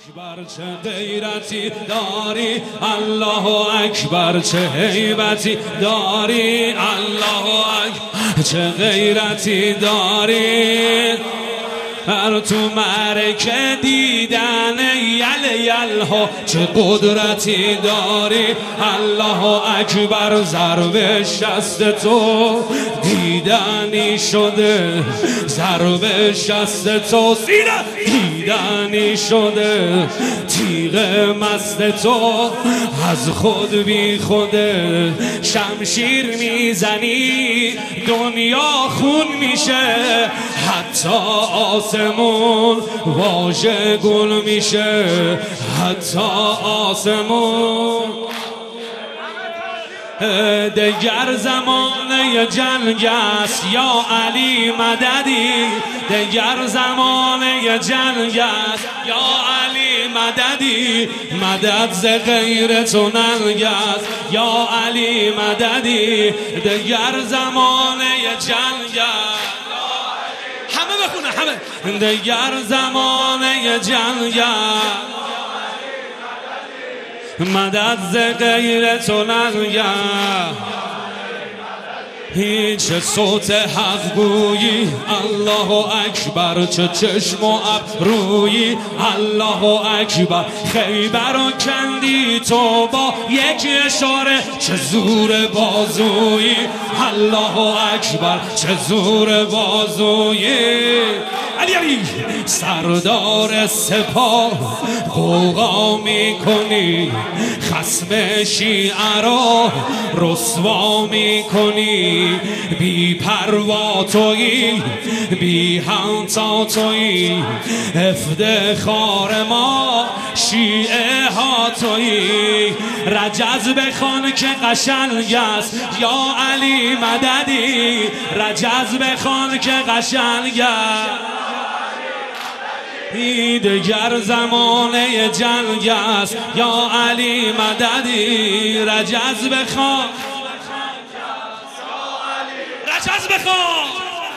اکبر چه غیرتی داری، الله اکبر چه هیبتی داری، الله اکبر چه غیرتی داری. هر تو معرکه دیدن یل چه قدرتی داری، الله اکبر ضرب شست تو دیدنی شده، ضرب شست تو سینه دیدنی شده، تیغ مست تو از خود بی خوده، شمشیر میزنی دنیا خون میشه، حتی آسمون واژه گل میشه، حتی آسمون. دگر زمانه جنگ است یا علی مددی، دگر زمانه جنگ است یا علی مددی، مدد ز غیر تو ننگ است یا علی مددی، دگر زمانه جنگ است. همه بخونه همه. دگر زمانه جنگ است، مدد ز غیر تو ننگم. هیچ صوت حق گویی، الله اکبر چه چشم و ابرویی، الله اکبر خیبر و کندی تو با یک اشاره، چه زور بازویی، الله اکبر چه زور بازویی. علی سردار سپاه غوغا میکنی، خصم شیعه را رسوا میکنی، بی پروا تویی بی همتا تویی، افتخار ما شیعه ها تویی. رجز بخوان که قشنگ است یا علی مددی، رجز بخوان که قشنگ است. دگر زمانه جنگ است یا علی مددی، رجز بخوان رجز بخوان،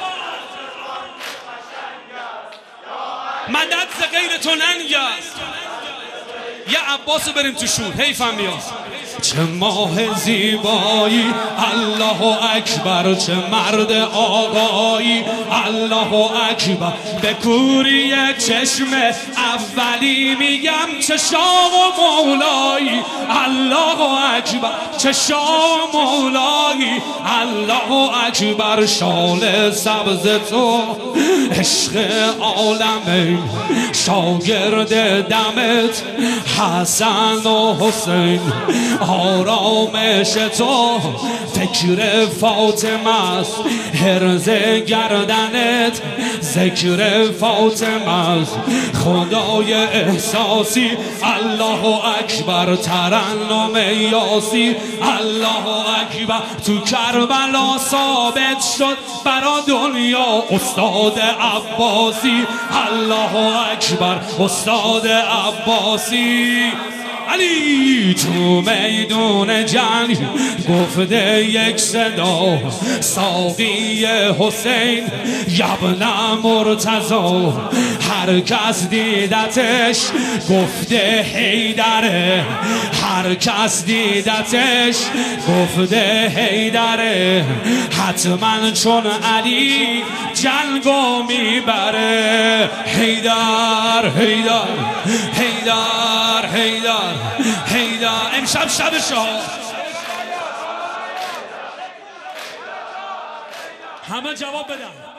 مدد ز غیر تو ننگ است. یه عباسو بریم تو شور، حیفم میاد. چه ماه زیبایی، الله اکبر چه مرد آقایی، الله اکبر به کوری چشم اولی میگم چه شاه و مولایی، الله اکبر چه شاه و مولایی، الله اکبر شال سبز تو عشق عالمه، شاگرد دمت حسن و حسین، آرامش تو فکر فاطمه است، حرز گردنت ذکر فاطمه است، خدای احساسی الله اکبر ترنم یاسی، الله اکبر تو کربلا ثابت شد برا دنیا استاد عباسی، الله اکبر استاد عباسی. علی تو میدون جنگ گفته یک صدا، ساقی حسین یبن مرتضی، هر کس دیدتش گفته حیدره، هر کس دیدتش گفته حیدره، حتما چون علی جنگو میبره. حیدر حیدر حیدر حیدر حیدر. امشب شب شاه، همه جواب بدن.